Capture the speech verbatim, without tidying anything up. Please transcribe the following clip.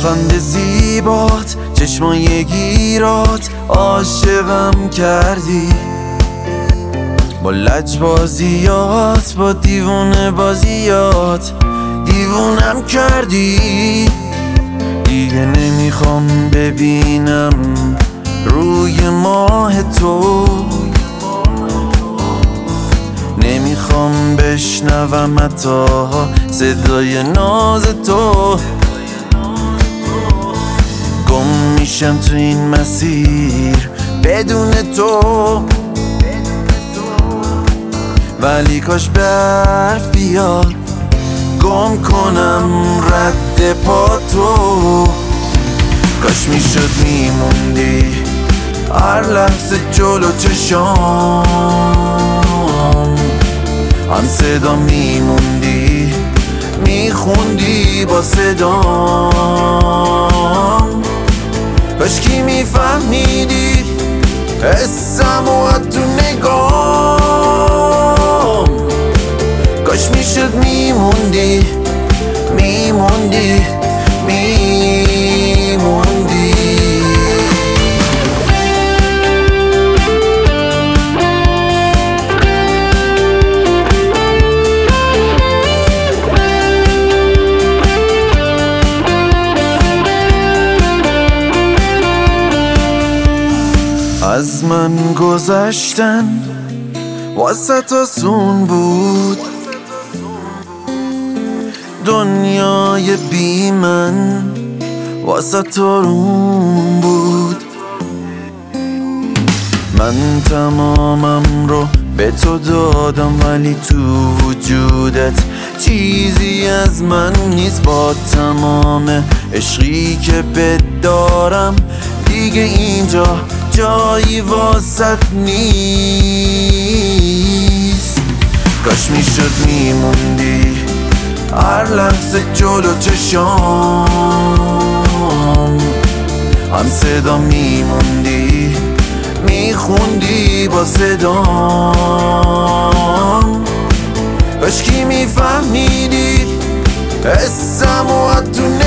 لبخند زیبات، چشمای گیرات عاشقم کردی. با لجبازیات، با دیوونه بازیات دیوونم کردی. دیگه نمیخوام ببینم روی ماه تو، نمیخوام بشنوم حتی صدای ناز تو. گم میشم تو این مسیر بدون تو، ولی کاش برف بیاد گم کنم رد پا تو. کاش میشد میموندی هر لحظه جلو چشام، هم صدا میموندی میخوندی با صدام. کاش کی میفهمیدی حسم و تو نگام. کاش میشد میموندی میموندی میموندی. از من گذشتن واسه تو آسون بود، دنیای بی من واسه تو روم بود. من تمامم رو به تو دادم، ولی تو وجودت چیزی از من نیست. با تمام عشقی که بهت دارم دیگه اینجا جایی واسط نیست. کاش میشد میموندی هر لحظه جلو چشام، هم صدا میموندی میخوندی با صدام. کاش کی میفهمیدی حسم و تو